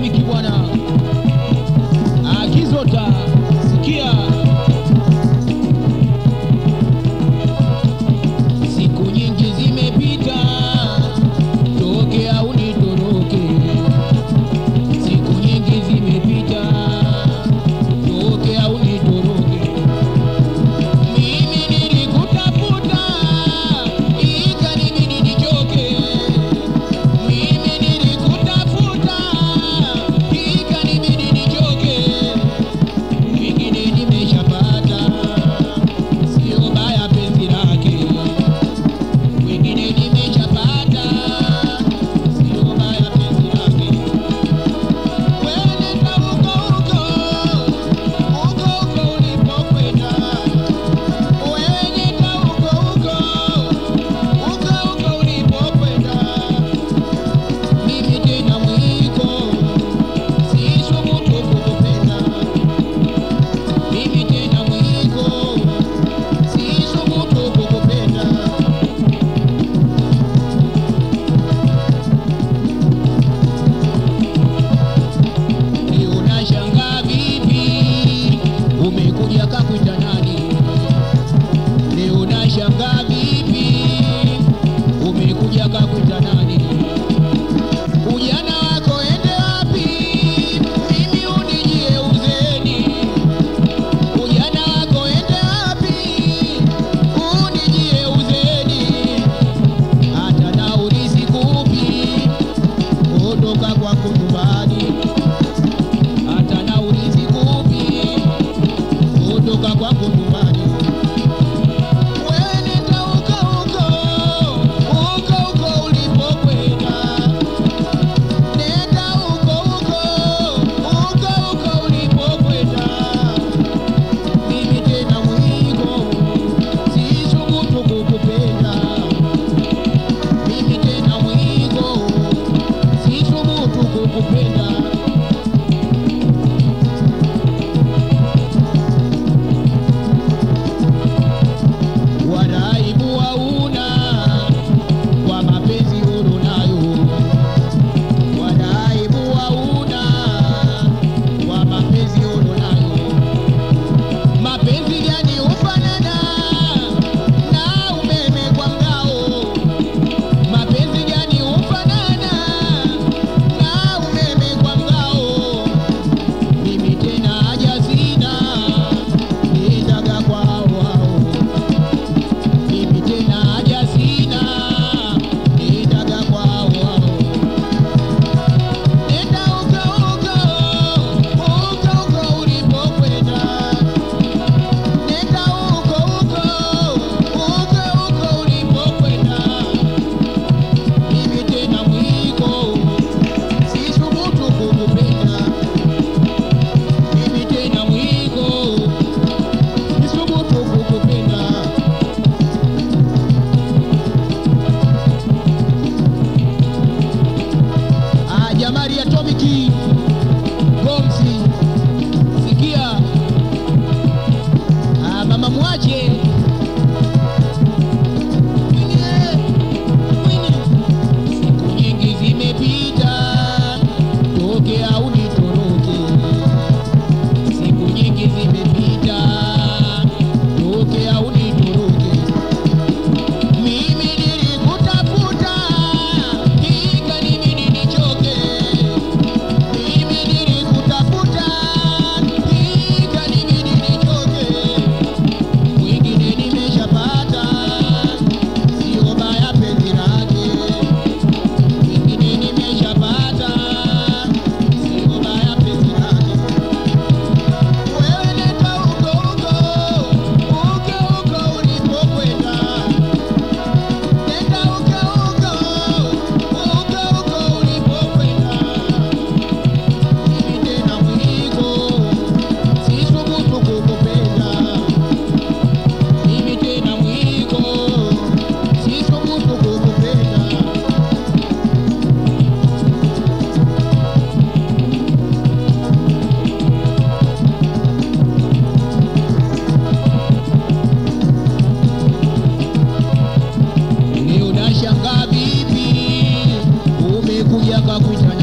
Atomic bwana. Kizota sikia. Siku nyingi zimepita tokea unitoroke. Siku nyingi zimepita tokea unitoroke. Mimi nilikutafuta ikanibidi nichoke. Mimi nilikutafuta ikanibidi nichoke. Wengine nimeshapata, sio baya penzi lake. Wengine nimeshapata, sio baya penzi lake. Wewe nenda huko huko ulipokwenda. Wewe nenda huko huko ulipokwenda. Mimi tena mwiko, sisubutu kukupenda. Mimi tena mwiko, sisubutu kukupenda. Leo nashangaa vipi umekuja kakuita nani? Leo nashangaa vipi umekuja kakuita nani? Ujana wako ende wapi? Mimi unijie uzeni. Ujana wako ende wapi? Unijie uzeni. Hata nauli sikupi kutoka kwako nyumbani. Hata nauli sikupi kutoka kwako nyumbani. Wewe nenda huko huko ulipokwenda. Nenda huko ulipokwenda. Mimi tena mwiko, sisubutu kukupenda. Mimi tena mwiko, sisubutu kukupenda. Waraibu hauna kwa mapenzi ulonayo. Waraibu hauna kwa mapenzi ulonayo. Mapenzi gani hufanana na umeme kwa mng'ao? Mapenzi gani hufanana na umeme kwa mng'ao? Mimi tena haja sina, nitaka kwa hao. Mimi tena haja sina, nitaka kwa hao. Nenda huko ulipokwenda. Nenda huko ulipokwenda. Mimi tena mwiko, sisubutu kukupenda. Mimi tena mwiko, sisubutu kukupenda. Jamari Atomic Gomsi sikia. Mama mwache siku nyingi zimepita tokea unitoroke. Siku nyingi zimepita tokea unitoroke. Mimi nilikutafuta ikanibidi nichoke. Mimi nilikutafuta ikanibidi nichoke. Wengine nimeshapata, sio baya penzi lake. Wengine nimeshapata, sio baya penzi lake. Wewe nenda huko ulipokwenda. Nenda huko ulipokwenda. Mimi tena mwiko, sisubutu kukupenda. Mimi tena mwiko, sisubutu kukupenda. Leo nashangaa vipi umekuja kakuita